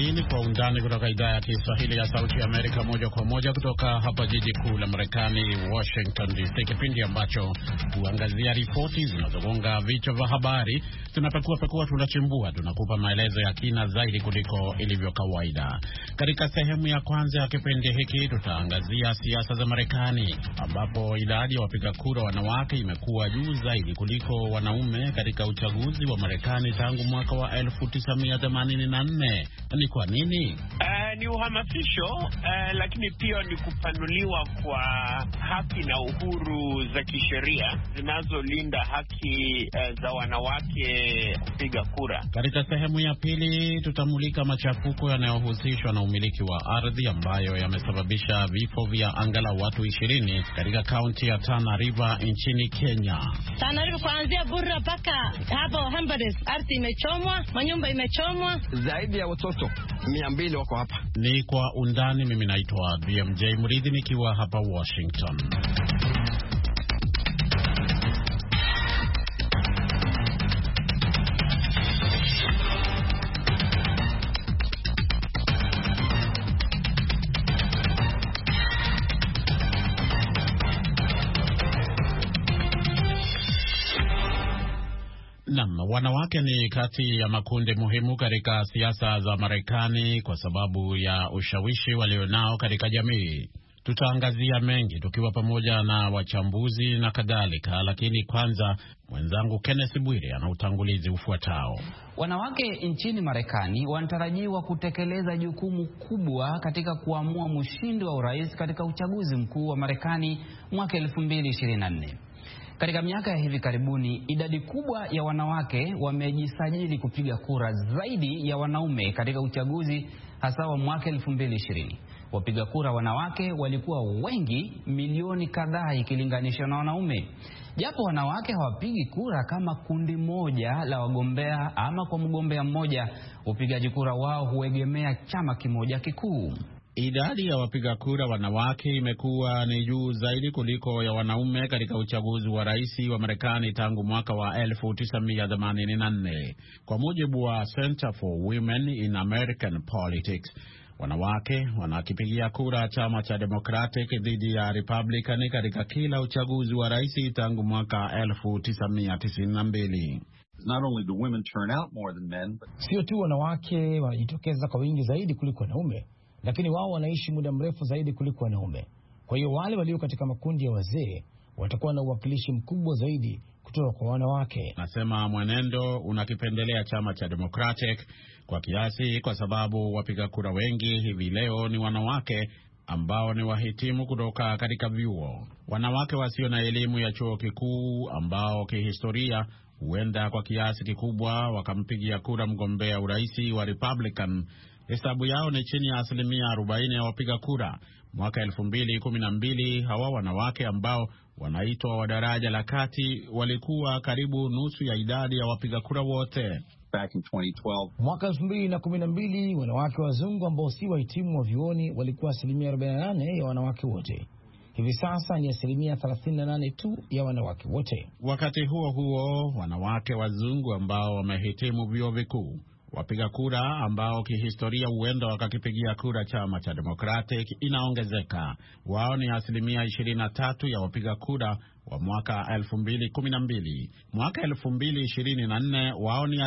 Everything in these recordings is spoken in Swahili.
Hii ni Kwa Undani kutoka idhaa ya Kiswahili ya Sauti ya Amerika, moja kwa moja kutoka hapa jiji kuu la Marekani, Washington DC, kipindi ambacho huangazia ripoti zinazogonga vichwa vya habari. Tunapekua, tunachimbua, tunakupa maelezo ya kina zaidi kuliko ilivyo kawaida. Katika sehemu ya kwanza ya kipindi hiki tutaangazia siasa za Marekani, ambapo idadi ya wapiga kura wanawake imekuwa juu zaidi kuliko wanaume katika uchaguzi wa Marekani tangu mwaka wa 1984. Ni kwa nini? Ni uhamasisho, lakini pia ni kupanuliwa kwa haki na uhuru za kisheria zinazolinda haki za wanawake kupiga kura. Katika sehemu ya pili tutamulika machafuko yanayohusishwa na umiliki wa ardhi ambayo yamesababisha vifo vya angalau watu 20 katika kaunti ya Tana River nchini Kenya. Tana River kuanzia Burra paka hapo Hambares, ardhi imechomwa, manyumba imechomwa, zaidi ya watoto 200 wako hapa. Ni Kwa Undani. Mimi naitwa BMJ Mridhi nikiwa hapa Washington. Wanawake ni kati ya makundi muhimu katika siasa za Marekani kwa sababu ya ushawishi walionao katika jamii. Tutaangazia mengi tukiwa pamoja na wachambuzi na kadhalika, lakini kwanza mwenzangu Kenneth Bwire ana utangulizi ufuatao. Wanawake nchini Marekani wanatarajiwa kutekeleza jukumu kubwa katika kuamua mshindi wa urais katika uchaguzi mkuu wa Marekani mwaka 2024. Katika miaka ya hivi karibuni, idadi kubwa ya wanawake wamejisajili kupiga kura zaidi ya wanaume katika uchaguzi hasa wa mwaka 2020. Wapiga kura wanawake walikuwa wengi milioni kadhaa ikilinganishwa na wanaume. Japo wanawake hawapigi kura kama kundi moja la wagombea ama kwa mgombea mmoja, upigaji kura wao huegemea chama kimoja kikuu. Idadi ya wapiga kura wanawake imekuwa ni juu zaidi kuliko ya wanaume katika uchaguzi wa rais wa Marekani tangu mwaka wa 1984. Kwa mujibu wa Center for Women in American Politics, wanawake wanakipigia kura chama cha Democratic dhidi ya Republican katika kila uchaguzi wa rais tangu mwaka 1992. Not only do women turn out more than men, but sio tu wanawake wanajitokeza kwa wingi zaidi kuliko wanaume, lakini wao wanaishi muda mrefu zaidi kuliko wanaume. Kwa hiyo wale walio katika makundi ya wazee watakuwa na uwakilishi mkubwa zaidi kutoka kwa wanawake. Nasema mwenendo unakipendelea chama cha Democratic kwa kiasi kwa sababu wapiga kura wengi hivi leo ni wanawake ambao ni wahitimu kutoka katika vyuo. Wanawake wasio na elimu ya chuo kikuu ambao kihistoria huenda kwa kiasi kikubwa wakampigia kura mgombea uraisi wa Republican, hesabu yao ni chini ya 40% ya wapiga kura. Mwaka 2012 hawa wanawake ambao wanaitwa wa daraja la kati walikuwa karibu nusu ya idadi ya wapiga kura wote. Back in 2012, mwaka 2012 wanawake wazungu ambao si wahitimu wa vyuoni walikuwa 48% ya wanawake wote. Hivi sasa ni 38% tu ya wanawake wote. Wakati huo huo, wanawake wazungu ambao wamehitimu vyuo vikuu, wapiga kura ambao kihistoria huenda wakakipigia kura chama cha Democratic, inaongezeka. Wao ni 23% ya wapiga kura wa mwaka 2012. Mwaka 2024 wao ni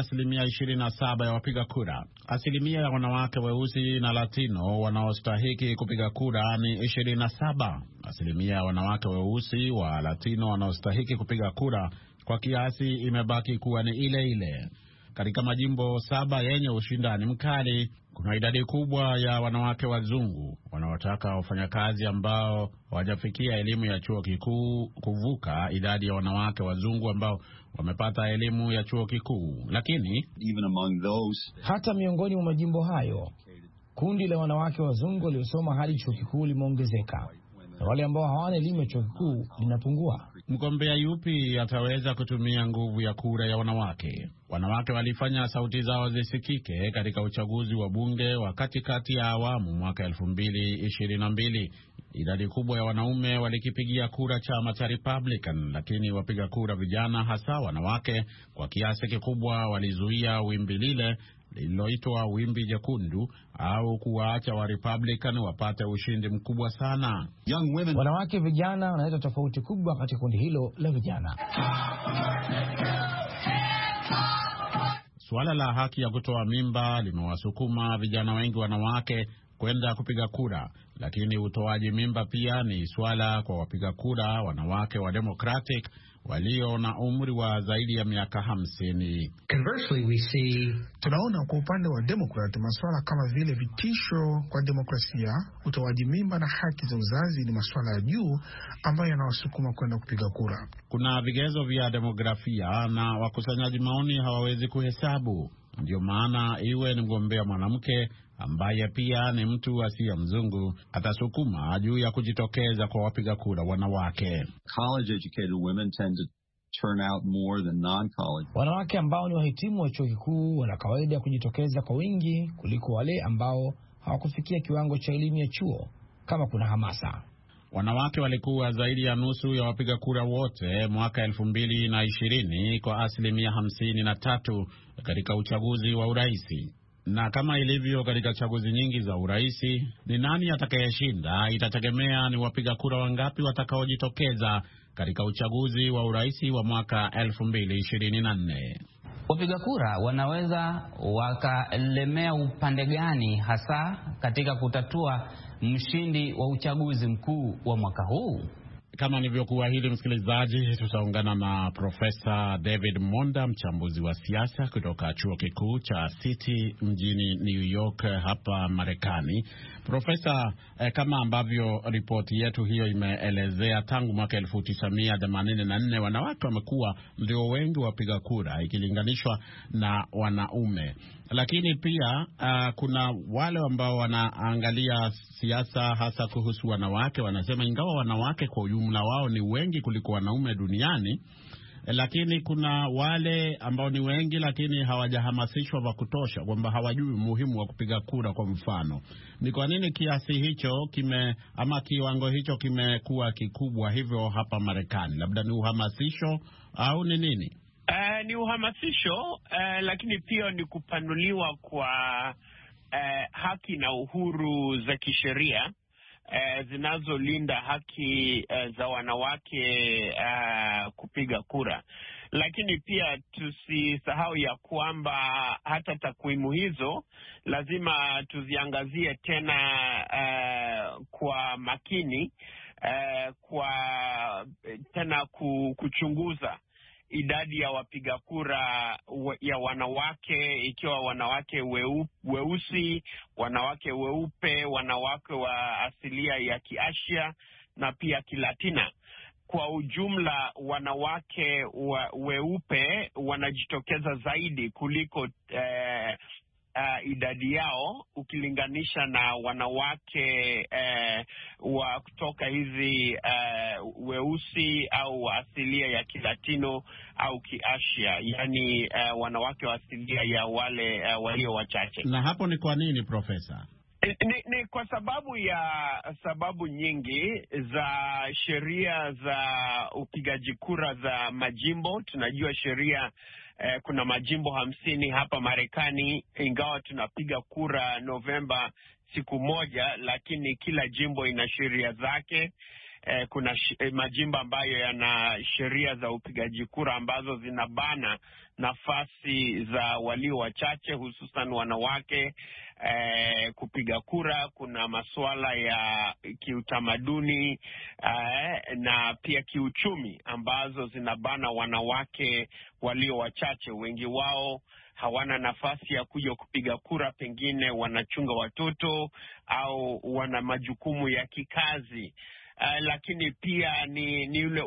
27% ya wapiga kura. Asilimia ya wanawake weusi na Latino wanaostahiki kupiga kura ni 27. Asilimia ya wanawake weusi wa Latino wanaostahiki kupiga kura kwa kiasi imebaki kuwa ni ile ile. Katika majimbo 7 yenye ushindani mkali, kuna idadi kubwa ya wanawake wazungu wanaotaka wafanyakazi ambao hawajafikia elimu ya chuo kikuu kuvuka idadi ya wanawake wazungu ambao wamepata elimu ya chuo kikuu. Lakini even among those, hata miongoni mwa majimbo hayo, kundi la wanawake wazungu waliosoma hadi chuo kikuu limeongezeka, na wale ambao hawana elimu ya chuo kikuu linapungua. Mgombea yupi ataweza kutumia nguvu ya kura ya wanawake? Wanawake walifanya sauti zao zisikike katika uchaguzi wa bunge wa katikati ya awamu mwaka 2022. Idadi kubwa ya wanaume walikipigia kura chama cha Republican, lakini wapiga kura vijana, hasa wanawake, kwa kiasi kikubwa walizuia wimbi lile lililoitwa wimbi jekundu au kuwaacha wa Republican wapate ushindi mkubwa sana. Wanawake vijana wanaleta tofauti kubwa katika kundi hilo la vijana. Suala la haki ya kutoa mimba limewasukuma vijana wengi wanawake kwenda kupiga kura, lakini utoaji mimba pia ni swala kwa wapiga kura wanawake wa Democratic walio na umri wa zaidi ya miaka 50. Conversely, we see tunaona kwa upande wa Democrat masuala kama vile vitisho kwa demokrasia, utoaji mimba na haki za uzazi ni masuala ya juu ambayo yanawasukuma kwenda kupiga kura. Kuna vigezo vya demografia na wakusanyaji maoni hawawezi kuhesabu. Ndio maana iwe ni mgombea mwanamke ambaye pia ni mtu asiye mzungu atasukuma juu ya kujitokeza kwa wapiga kura wanawake. College educated women tend to turn out more than non-college. Wanawake ambao ni wahitimu wa chuo kikuu wana kawaida ya kujitokeza kwa wingi kuliko wale ambao hawakufikia kiwango cha elimu ya chuo kama kuna hamasa. Wanawake walikuwa zaidi ya nusu ya wapiga kura wote mwaka 2020 kwa 53% katika uchaguzi wa uraisi. Na kama ilivyo katika chaguzi nyingi za uraisi, ni nani atakayeshinda itategemea ni wapiga kura wangapi watakaojitokeza katika uchaguzi wa uraisi wa mwaka 2024. Wapiga kura wanaweza wakalemea upande gani hasa katika kutatua mshindi wa uchaguzi mkuu wa mwaka huu? Kama nilivyokuahidi, msikilizaji, tutaungana na Profesa David Monda, mchambuzi wa siasa kutoka chuo kikuu cha City mjini New York hapa Marekani. Profesa, kama ambavyo ripoti yetu hiyo imeelezea, tangu mwaka 1984 wanawake wamekuwa ndio wengi wapiga kura ikilinganishwa na wanaume. Lakini pia kuna wale ambao wanaangalia siasa hasa kuhusu wanawake, wanasema ingawa wanawake kwa ujumla wao ni wengi kuliko wanaume duniani, lakini kuna wale ambao ni wengi lakini hawajahamasishwa vya kutosha, kwamba hawajui umuhimu wa kupiga kura. Kwa mfano, ni kwa nini kiasi hicho ama kiwango hicho kimekuwa kikubwa hivyo hapa Marekani? Labda ni uhamasisho au ni nini? Ni uhamasisho, lakini pia ni kupanuliwa kwa haki na uhuru za kisheria zinazolinda haki za wanawake kupiga kura. Lakini pia tusisahau ya kwamba hata takwimu hizo lazima tuziangazie tena kwa makini, kwa tena kuchunguza idadi ya wapiga kura ya wanawake, ikiwa wanawake weusi, wanawake weupe, wanawake wa asilia ya Kiasia na pia Kilatina. Kwa ujumla, wanawake weupe wanajitokeza zaidi kuliko idadi yao ukilinganisha na wanawake wa kutoka hizi weusi au asilia ya Kilatino au Kiasia, yani wanawake wa asilia ya wale walio wachache. Na hapo ni kwa nini, Profesa? Ni kwa sababu nyingi za sheria za upigaji kura za majimbo. Tunajua sheria kuna majimbo 50 hapa Marekani, ingawa tunapiga kura Novemba siku moja, lakini kila jimbo ina sheria zake. Kuna majimbo ambayo yana sheria za upigaji kura ambazo zinabana nafasi za walio wachache, hususan wanawake kupiga kura. Kuna masuala ya kiutamaduni na pia kiuchumi ambazo zinabana wanawake walio wachache. Wengi wao hawana nafasi ya kuja kupiga kura, pengine wanachunga watoto au wana majukumu ya kikazi. Lakini pia ni yule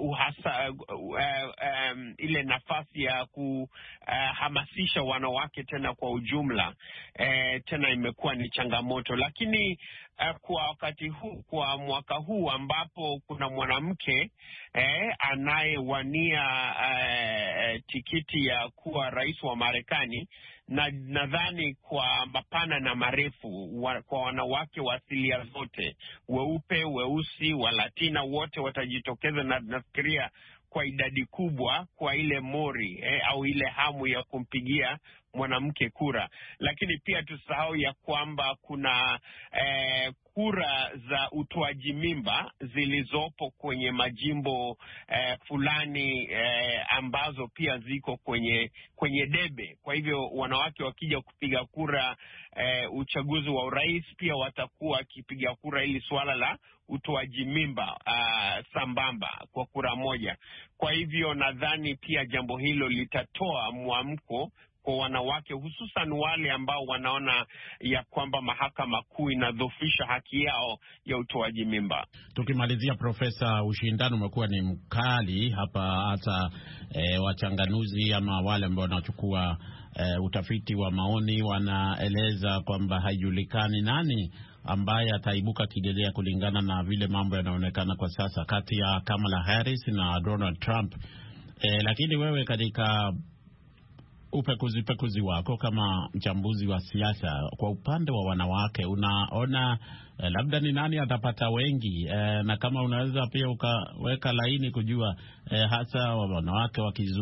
ile nafasi ya kuhamasisha wanawake tena kwa ujumla, tena imekuwa ni changamoto. Lakini kwa wakati huu, kwa mwaka huu ambapo kuna mwanamke anayewania tikiti ya kuwa rais wa Marekani, na nadhani kwa mapana na marefu kwa wanawake wa asilia zote, weupe, weusi, wa Latina, wote watajitokeza, na nafikiria kwa idadi kubwa kwa ile mori au ile hamu ya kumpigia mwanamke kura. Lakini pia tusahau ya kwamba kuna kura za utoaji mimba zilizopo kwenye majimbo fulani ambazo pia ziko kwenye debe. Kwa hivyo wanawake wakija kupiga kura uchaguzi wa urais, pia watakuwa wakipiga kura ili suala la utoaji mimba sambamba kwa kura moja. Kwa hivyo nadhani pia jambo hilo litatoa mwamko kwa wanawake, hususan wale ambao wanaona ya kwamba mahakama kuu inadhoofisha haki yao ya utoaji mimba. Tukimalizia, Profesa, ushindani umekuwa ni mkali hapa, hata wachanganuzi ama wale ambao wanachukua utafiti wa maoni wanaeleza kwamba haijulikani nani ambaye ataibuka kidedea kulingana na vile mambo yanaonekana kwa sasa kati ya Kamala Harris na Donald Trump. Lakini wewe katika upekuzi wako kama mchambuzi wa siasa, kwa upande wa wanawake unaona labda ni nani atapata wengi, na kama unaweza pia ukaweka laini kujua hasa wanawake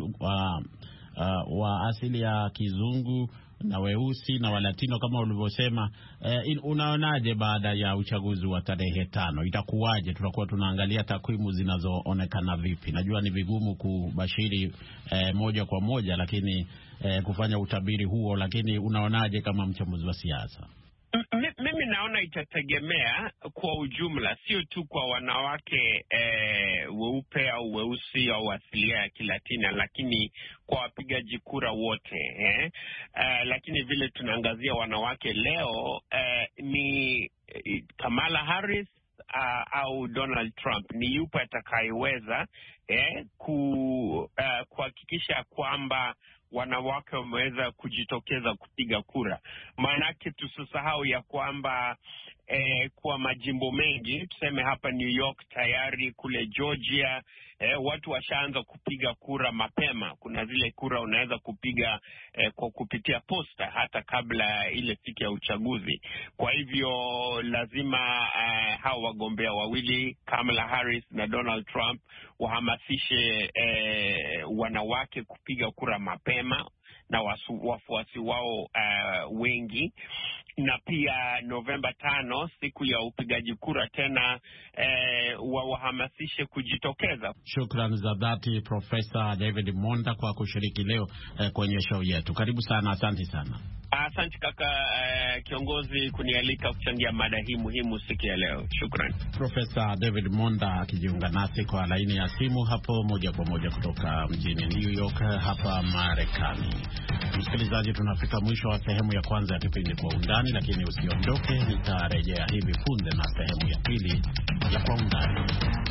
wa asili ya kizungu na weusi na walatino kama ulivyosema, unaonaje baada ya uchaguzi wa tarehe 5 itakuwaje? Tutakuwa tunaangalia takwimu zinazoonekana vipi? Najua ni vigumu kubashiri moja kwa moja, lakini kufanya utabiri huo, lakini unaonaje kama mchambuzi wa siasa? Mimi naona itategemea kwa ujumla, sio tu kwa wanawake weupe au weusi au asilia ya Kilatina, lakini kwa wapigaji kura wote. Lakini vile tunaangazia wanawake leo, ni Kamala Harris au Donald Trump, ni yupo atakayeweza kuhakikisha kwamba wanawake wameweza kujitokeza kupiga kura. Maanake tusisahau ya kwamba kwa majimbo mengi, tuseme hapa New York tayari, kule Georgia watu washaanza kupiga kura mapema. Kuna zile kura unaweza kupiga kwa kupitia posta hata kabla ile siku ya uchaguzi. Kwa hivyo lazima hao wagombea wawili, Kamala Harris na Donald Trump, wahamasishe wanawake kupiga kura mapema na wafuasi wao wengi. Na pia Novemba 5, siku ya upigaji kura tena, wahamasishe kujitokeza. Shukrani za dhati Profesa David Monda kwa kushiriki leo kwenye show yetu. Karibu sana, asante sana. Asante kaka kiongozi kunialika kuchangia mada hii muhimu siku ya leo. Shukrani. Profesa David Monda akijiunga nasi kwa laini ya simu hapo moja kwa moja kutoka mjini New York hapa Marekani. Msikilizaji, tunafika mwisho wa sehemu ya kwanza ya kipindi Kwa Undani, lakini usiondoke, nitarejea hivi punde na sehemu ya pili ya Kwa Undani.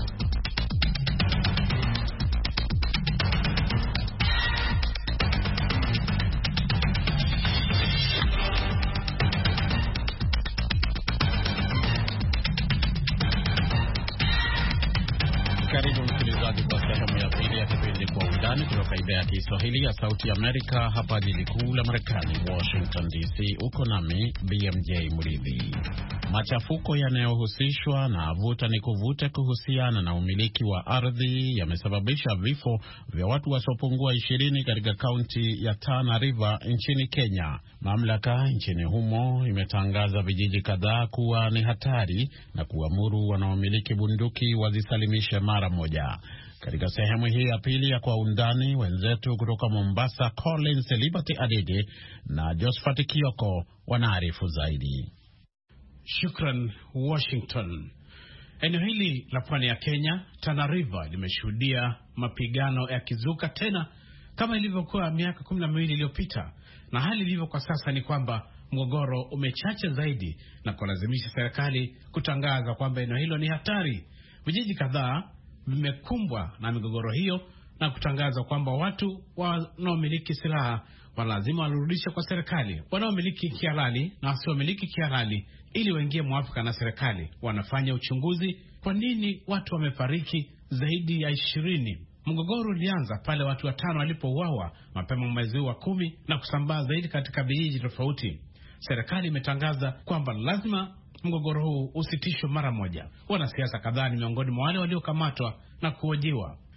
Karibu msikilizaji kwa sehemu ya pili ya kipindi Kwa Undani kutoka idhaa ya Kiswahili ya Sauti ya Amerika hapa jiji kuu la Marekani, Washington DC. Uko nami BMJ Mridhi. Machafuko yanayohusishwa na vuta ni kuvute kuhusiana na umiliki wa ardhi yamesababisha vifo vya watu wasiopungua 20 katika kaunti ya Tana River nchini Kenya. Mamlaka nchini humo imetangaza vijiji kadhaa kuwa ni hatari na kuamuru wanaomiliki bunduki wazisalimishe mara moja. Katika sehemu hii ya pili ya Kwa Undani, wenzetu kutoka Mombasa Collins Liberty Adede na Josephat Kioko wanaarifu zaidi. Shukran Washington. Eneo hili la pwani ya Kenya, Tana River, limeshuhudia mapigano ya kizuka tena kama ilivyokuwa miaka 12 iliyopita, na hali ilivyo kwa sasa ni kwamba mgogoro umechacha zaidi na kulazimisha serikali kutangaza kwamba eneo hilo ni hatari. Vijiji kadhaa vimekumbwa na migogoro hiyo na kutangaza kwamba watu wanaomiliki silaha lazima warudishe kwa serikali, wanaomiliki kihalali na wasiomiliki kihalali, ili waingie mwafaka na serikali. Wanafanya uchunguzi kwa nini watu wamefariki zaidi ya 20. Mgogoro ulianza pale watu 5 walipouawa mapema mwezi wa 10 na kusambaa zaidi katika vijiji tofauti. Serikali imetangaza kwamba lazima mgogoro huu usitishwe mara moja. Wanasiasa kadhaa ni miongoni mwa wale waliokamatwa na kuhojiwa.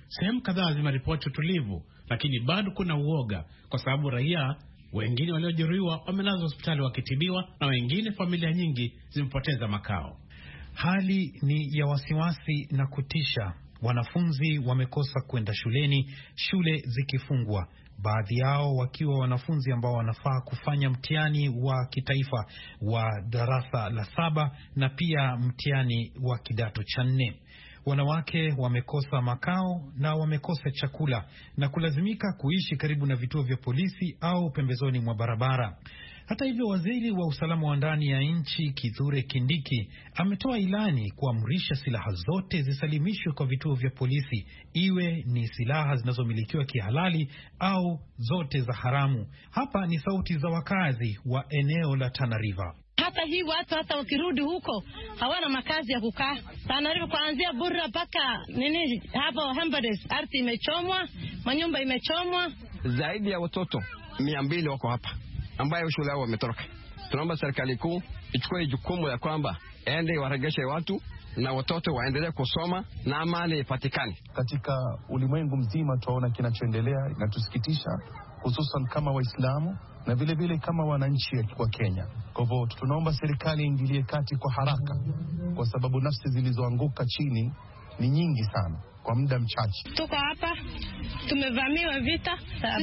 Sehemu kadhaa zimeripoti utulivu, lakini bado kuna uoga kwa sababu raia wengine waliojeruhiwa wamelazwa hospitali wakitibiwa na wengine, familia nyingi zimepoteza makao. Hali ni ya wasiwasi na kutisha. Wanafunzi wamekosa kwenda shuleni, shule zikifungwa, baadhi yao wakiwa wanafunzi ambao wanafaa kufanya mtihani wa kitaifa wa darasa la 7 na pia mtihani wa kidato cha 4. Wanawake wamekosa makao na wamekosa chakula na kulazimika kuishi karibu na vituo vya polisi au pembezoni mwa barabara. Hata hivyo, waziri wa usalama wa ndani ya nchi Kithure Kindiki ametoa ilani kuamrisha silaha zote zisalimishwe kwa vituo vya polisi, iwe ni silaha zinazomilikiwa kihalali au zote za haramu. Hapa ni sauti za wakazi wa eneo la Tana River. Hata hii watu hata wakirudi huko hawana makazi ya kukaa. Tana River kuanzia Burra mpaka hapo Hambades, ardhi imechomwa, manyumba imechomwa. Zaidi ya watoto 200 wako hapa ambayo shule yao wametoroka. Tunaomba serikali kuu ichukue jukumu ya kwamba ende waregeshe watu na watoto waendelee kusoma na amani ipatikane. Katika ulimwengu mzima tunaona kinachoendelea, inatusikitisha, hususan kama Waislamu na vile vile kama wananchi wa Kenya. Kwa hivyo tunaomba serikali ingilie kati kwa haraka, kwa sababu nafsi zilizoanguka chini ni nyingi sana kwa muda mchache. Tuko hapa tumevamiwa vita.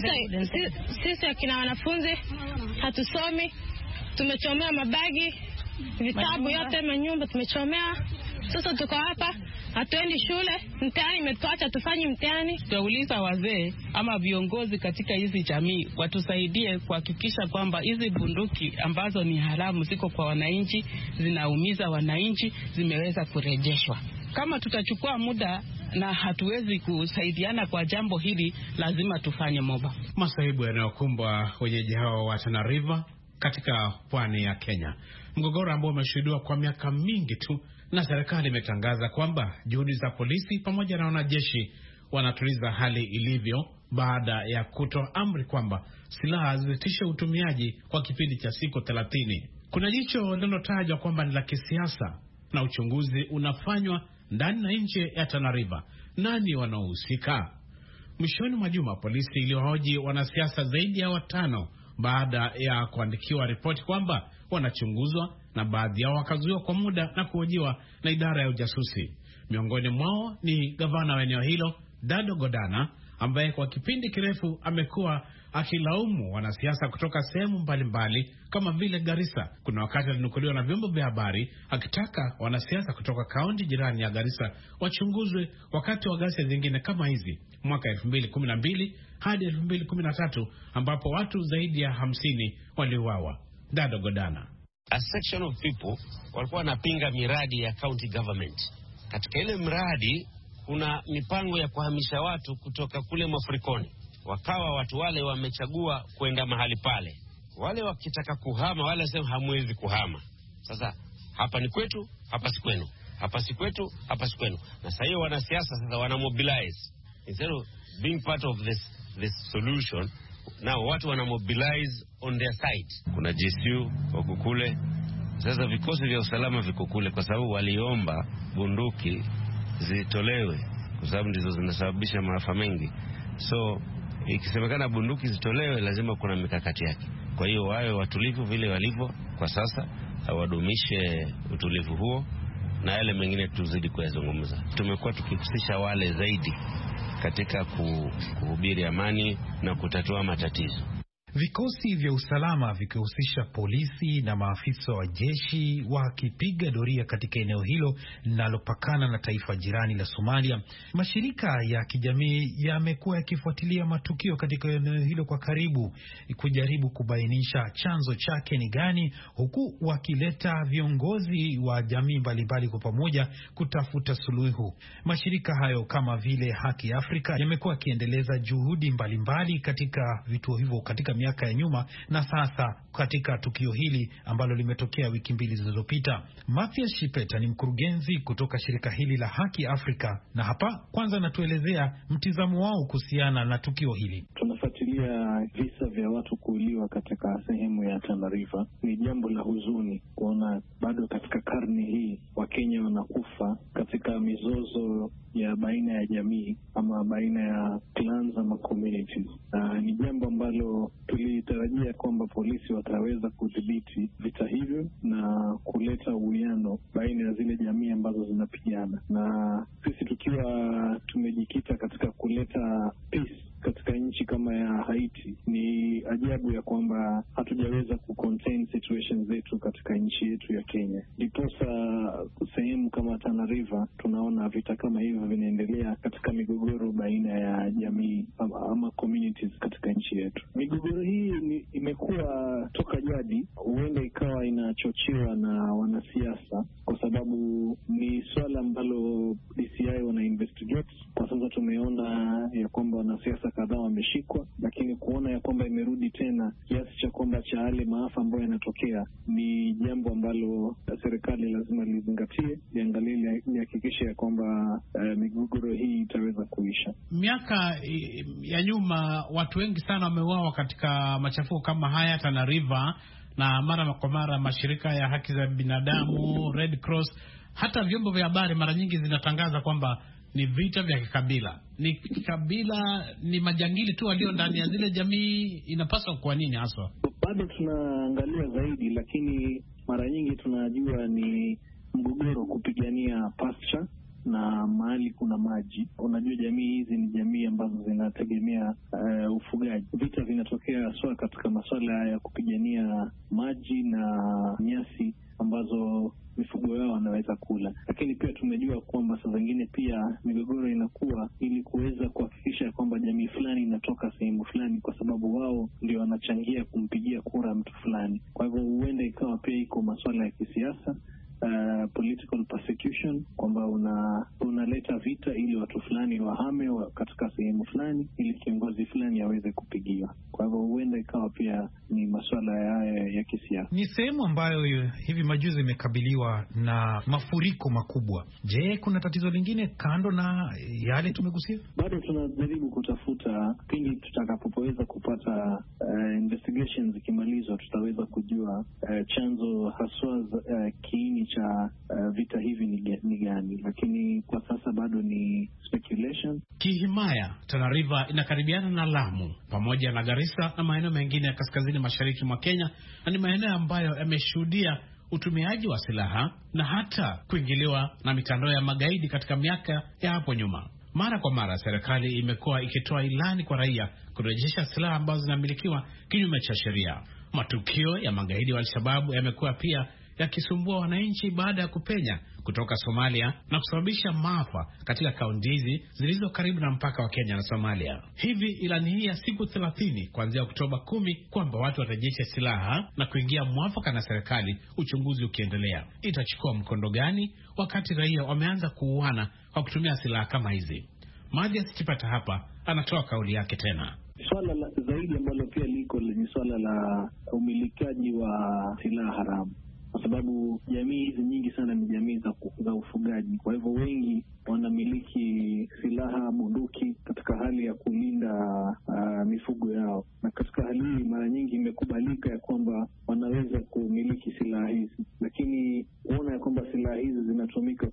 Sisi akina wanafunzi hatusomi, tumechomea mabagi, vitabu yote, manyumba tumechomea. Sasa tuko hapa hatuendi shule, mtihani imetuacha tufanye mtihani. Tunauliza wazee ama viongozi katika hizi jamii watusaidie kuhakikisha kwamba hizi bunduki ambazo ni haramu ziko kwa wananchi, zinaumiza wananchi, zimeweza kurejeshwa. Kama tutachukua muda na hatuwezi kusaidiana kwa jambo hili, lazima tufanye moba. Masaibu yanayokumbwa wenyeji hao wa Tana River katika pwani ya Kenya, mgogoro ambao umeshuhudiwa kwa miaka mingi tu, na serikali imetangaza kwamba juhudi za polisi pamoja na wanajeshi wanatuliza hali ilivyo baada ya kutoa amri kwamba silaha zisitishe utumiaji kwa kipindi cha siku 30. Kuna jicho linalotajwa kwamba ni la kisiasa na uchunguzi unafanywa ndani na nje ya Tana River. Nani wanaohusika? Mwishoni mwa juma polisi iliwahoji wanasiasa zaidi ya 5 baada ya kuandikiwa ripoti kwamba wanachunguzwa, na baadhi yao wakazuiwa kwa muda na kuhojiwa na idara ya ujasusi. Miongoni mwao ni gavana wa eneo hilo Dado Godana, ambaye kwa kipindi kirefu amekuwa akilaumu wanasiasa kutoka sehemu mbalimbali kama vile Garissa. Kuna wakati alinukuliwa na vyombo vya habari akitaka wanasiasa kutoka kaunti jirani ya Garissa wachunguzwe wakati wa ghasia zingine kama hizi mwaka 2012 hadi 2013 ambapo watu zaidi ya 50 waliuawa. Dado Godana: a section of people walikuwa wanapinga miradi ya county government. Katika ile mradi kuna mipango ya kuhamisha watu kutoka kule mafurikoni. Wakawa watu wale wamechagua kwenda mahali pale. Wale wakitaka kuhama, wale sema hamwezi kuhama. Sasa hapa ni kwetu, hapa si kwenu. Hapa si kwetu, hapa si kwenu. Na sasa hiyo wanasiasa sasa wana mobilize. Instead of being part of this solution, now watu wana mobilize on their side. Kuna GSU wako kule. Sasa vikosi vya usalama viko kule kwa sababu waliomba bunduki zitolewe kwa sababu ndizo zinasababisha maafa mengi. So ikisemekana bunduki zitolewe, lazima kuna mikakati yake. Kwa hiyo wawe watulivu vile walivyo kwa sasa, wadumishe utulivu huo, na yale mengine tuzidi kuyazungumza. Tumekuwa tukihusisha wale zaidi katika kuhubiri amani na kutatua matatizo. Vikosi vya usalama vikihusisha polisi na maafisa wa jeshi wakipiga doria katika eneo hilo linalopakana na taifa jirani la Somalia. Mashirika ya kijamii yamekuwa yakifuatilia matukio katika eneo hilo kwa karibu, kujaribu kubainisha chanzo chake ni gani, huku wakileta viongozi wa jamii mbalimbali kwa pamoja kutafuta suluhu. Mashirika hayo kama vile Haki Afrika yamekuwa yakiendeleza juhudi mbalimbali katika vituo hivyo katika miaka ya nyuma, na sasa katika tukio hili ambalo limetokea wiki 2 zilizopita. Mathias Shipeta ni mkurugenzi kutoka shirika hili la Haki Afrika, na hapa kwanza natuelezea mtizamo wao kuhusiana na tukio hili. Tunafuatilia visa vya watu kuuliwa katika sehemu ya Tana River. Ni jambo la huzuni kuona bado katika karne hii Wakenya wanakufa katika mizozo ya baina ya jamii ama baina ya clans ama communities. Ni jambo ambalo tulitarajia kwamba polisi wataweza kudhibiti vita hivyo na kuleta uwiano baina ya zile jamii ambazo zinapigana, na sisi tukiwa tumejikita katika kuleta peace katika nchi kama ya Haiti, ni ajabu ya kwamba hatujaweza kucontain situation zetu katika nchi yetu ya Kenya. Ndiposa sehemu kama Tana River tunaona vita kama hivyo vinaendelea katika migogoro baina ya jamii ama communities katika nchi yetu. Migogoro hii imekuwa toka jadi, huenda ikawa inachochewa na wanasiasa, kwa sababu ni swala ambalo DCI wana investigate. Kwa sasa tumeona ya kwamba wanasiasa kadhaa wameshikwa, lakini kuona ya kwamba imerudi tena kiasi cha kwamba cha yale maafa ambayo yanatokea ni jambo ambalo serikali lazima lizingatie, liangalie, lihakikishe ya kwamba migogoro hii itaweza kuisha. Miaka ya nyuma watu wengi sana wameuawa katika machafuko kama haya Tana River, na mara kwa mara mashirika ya haki za binadamu, Red Cross, hata vyombo vya habari mara nyingi zinatangaza kwamba ni vita vya kikabila. Ni kikabila, ni majangili tu walio ndani ya zile jamii. Inapaswa kwa nini haswa? Bado tunaangalia zaidi, lakini mara nyingi tunajua ni mgogoro kupigania pasture na mahali kuna maji. Unajua jamii hizi ni jamii ambazo zinategemea ufugaji. Vita vinatokea haswa katika masuala ya kupigania maji na nyasi ambazo mifugo yao wanaweza kula. Lakini pia tumejua kwamba saa zingine pia migogoro inakuwa ili kuweza kuhakikisha kwamba jamii fulani inatoka sehemu fulani, kwa sababu wao ndio wanachangia kumpigia kura mtu fulani. Kwa hivyo huenda ikawa pia iko masuala ya kisiasa, political persecution, kwamba unaleta vita ili watu fulani wahame katika sehemu fulani ili kiongozi fulani aweze kupigiwa. Kwa hivyo huenda ikawa pia ni masuala ya kisiasa. Ni sehemu ambayo hivi majuzi imekabiliwa na mafuriko makubwa. Je, kuna tatizo lingine kando na yale tumegusia? Bado tunajaribu kutafuta, pindi tutakapoweza kupata investigations ikimalizwa, tutaweza kujua chanzo haswa kiini cha vita hivi ni gani, lakini kwa sasa bado ni speculation. Kihimaya, Tana River inakaribiana na Lamu pamoja na Garissa na maeneo mengine ya kaskazini mashariki mwa Kenya, na ni maeneo ambayo yameshuhudia utumiaji wa silaha na hata kuingiliwa na mitandao ya magaidi katika miaka ya hapo nyuma. Mara kwa mara serikali imekuwa ikitoa ilani kwa raia kurejesha silaha ambazo zinamilikiwa kinyume cha sheria. Matukio ya magaidi wa Al-Shabaab yamekuwa pia yakisumbua wananchi baada ya kupenya kutoka Somalia na kusababisha maafa katika kaunti hizi zilizo karibu na mpaka wa Kenya na Somalia. Hivi ilani hii ya siku 30 kuanzia Oktoba 10 kwamba watu warejeshe silaha na kuingia mwafaka na serikali, uchunguzi ukiendelea. Itachukua mkondo gani wakati raia wameanza kuuana kwa kutumia silaha kama hizi? Madia Sitipata hapa anatoa kauli yake tena. Swala zaidi ambalo pia liko ni swala la umilikaji wa silaha haramu, kwa sababu jamii hizi nyingi sana ni jamii za ufugaji. Kwa hivyo wengi wanamiliki silaha, bunduki katika hali ya kulinda mifugo yao, na katika hali hii mara nyingi imekubalika ya kwamba wanaweza kumiliki silaha hizi, lakini kuona ya kwamba silaha hizi zinatumika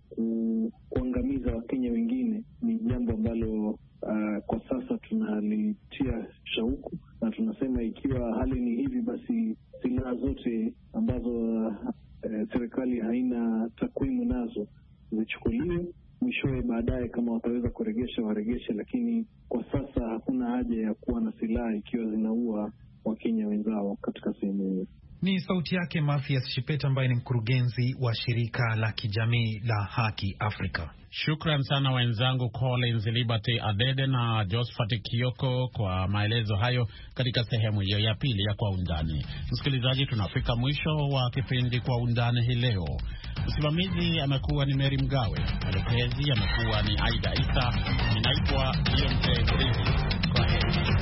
kuangamiza Wakenya wengine ni jambo ambalo kwa sasa tunalitia shauku, na tunasema ikiwa hali ni hivi, basi silaha zote ambazo serikali haina takwimu nazo zichukuliwe, mwishowe baadaye kama wataweza kuregesha waregeshe, lakini kwa sasa hakuna haja ya kuwa na silaha ikiwa zinaua Wakenya wenzao katika sehemu hiyo. Ni sauti yake Mathias Shipeta ambaye ni mkurugenzi wa shirika la kijamii la Haki Afrika. Shukran sana wenzangu Collins Liberty Adede na Josephat Kioko kwa maelezo hayo katika sehemu hiyo ya pili ya Kwa Undani. Msikilizaji, tunafika mwisho wa kipindi Kwa Undani hii leo. Msimamizi amekuwa ni Mary Mgawe, mwelekezi amekuwa ni Aida Isa, ninaitwa BMJ Mridhi. Kwa heri.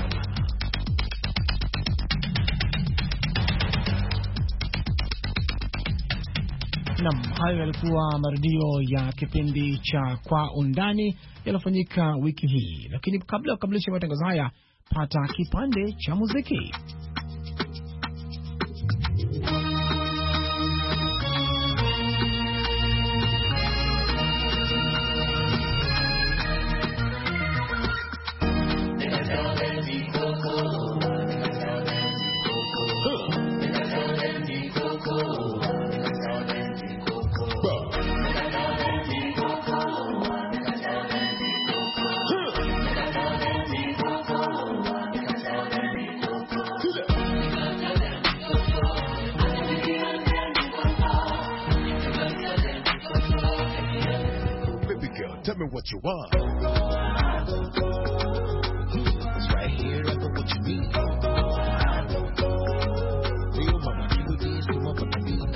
Naam, hayo yalikuwa marudio ya kipindi cha Kwa Undani yaliyofanyika wiki hii, lakini kabla ya kukamilisha matangazo haya, pata kipande cha muziki. what you want. It's right here, I got what you need. Real mama, you this, you want what you need.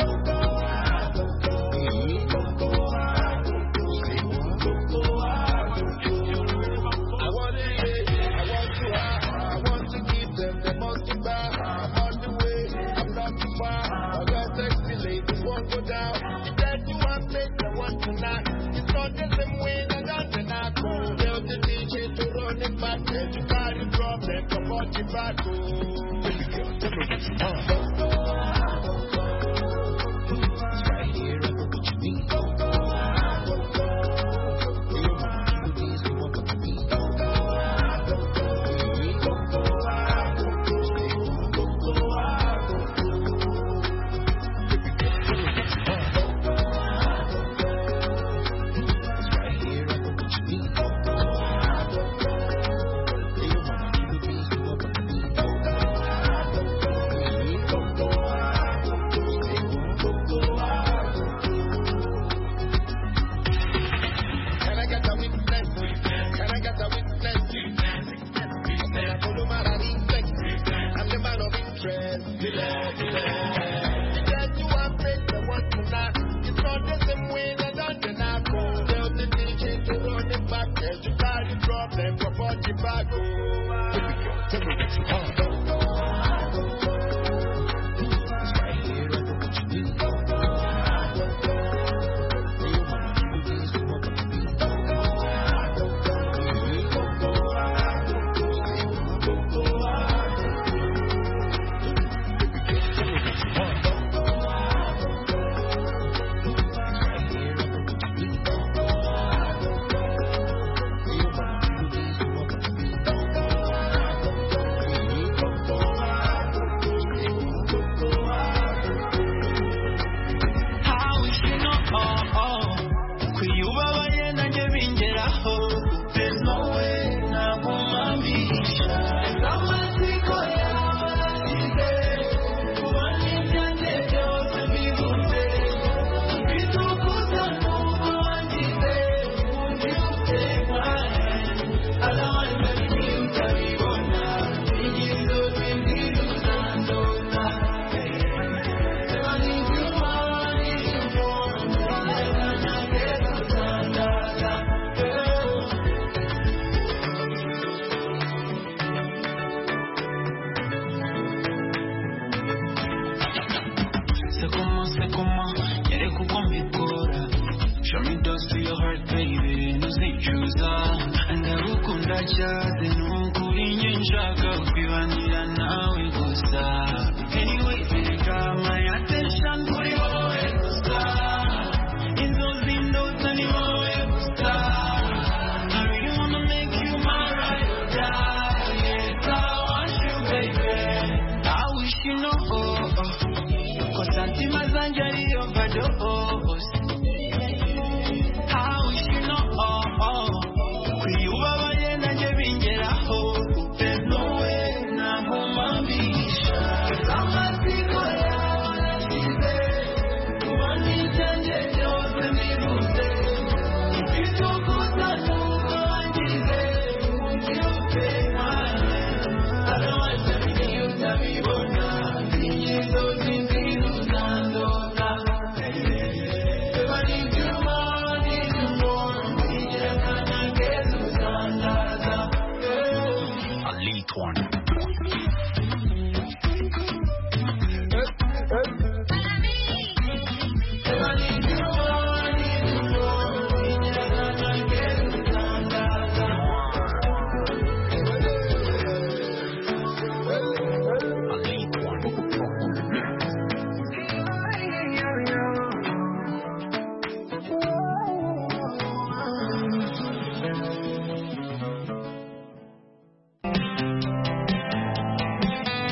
Cause Auntie Mazanjari overdose.